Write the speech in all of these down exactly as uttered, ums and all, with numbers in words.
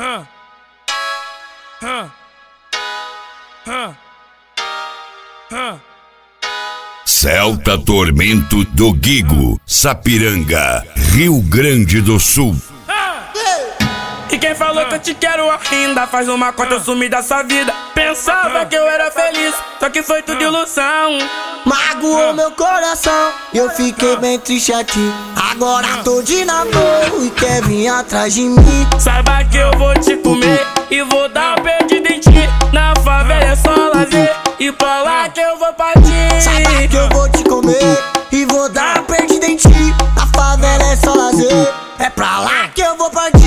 Huh. Huh. Huh. Huh. Celta Tormento do Guigo, Sapiranga, Rio Grande do Sul. E quem falou que eu te quero ainda faz uma conta, eu sumi da sua vida. Pensava que eu era feliz, só que foi tudo ilusão. Magoou meu coração e eu fiquei bem triste aqui. Agora tô de namoro e quer vir atrás de mim. Saiba que eu vou te comer e vou dar um perdido em ti. Na favela é só lazer e pra lá que eu vou partir. Saiba que eu vou te comer e vou dar um perdido em ti. Na favela é só lazer, é pra lá que eu vou partir.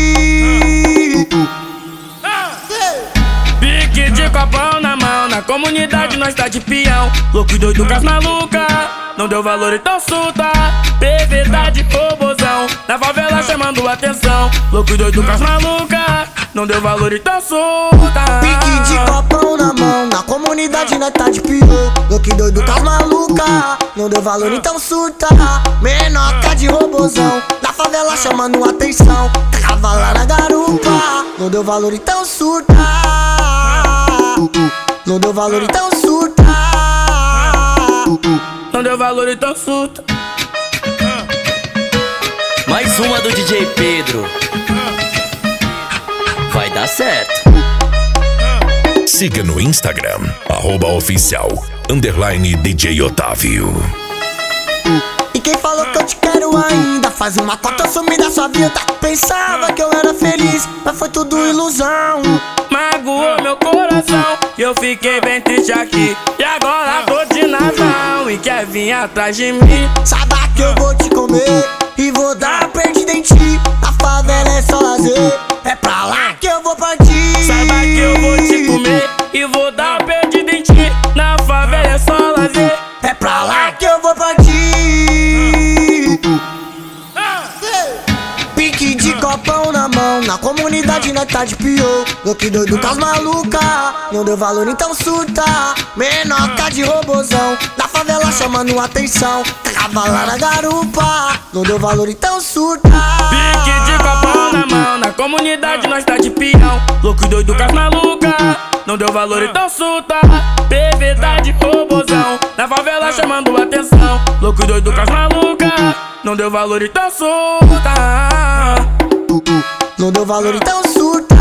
Pique de copão na mão, na comunidade nós tá de peão. Louco e doido com as maluca, não deu valor então surta. Perverdade, robozão, na favela chamando atenção. Louco e doido com as maluca, não deu valor então surta. Pique de copão na mão, na comunidade nós tá de peão. Louco e doido com as maluca, não deu valor então surta. Menoca de robozão, na favela chamando atenção. Tava lá na garupa, não deu valor então surta. Não deu valor então surta. Não deu valor então surta. Mais uma do D J Pedro. Vai dar certo. Siga no Instagram, arroba oficial, underline D J Otávio. E quem falou que eu te quero ainda faz uma cota, eu sumi da sua vida. Pensava que eu era feliz, mas foi tudo ilusão. Magoou meu coração e eu fiquei bem triste aqui. E agora tô de nazão e quer vir atrás de mim. Saiba que eu vou te comer e vou dar perdida em ti. Na favela é só lazer, é pra lá que eu vou partir. Saiba que eu vou te comer e vou dar perdida em ti. Na favela é só lazer, é pra lá que eu vou partir. Pique de copão na mão, na comunidade nós tá de pior. Louco e doido com as maluca, não deu valor então surta. Menoca de robozão, na favela chamando atenção. Tava lá na garupa, não deu valor então surta. Pique de copão na mão, na comunidade nós tá de peão. Louco e doido com as maluca, não deu valor então surta. Perverdade, robozão, na favela chamando atenção. Louco e doido com as maluca, não deu valor então surta. Não deu valor então surta.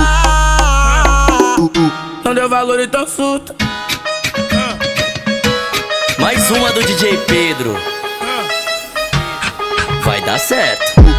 Não deu valor então surta. Mais uma do D J Pedro. Vai dar certo.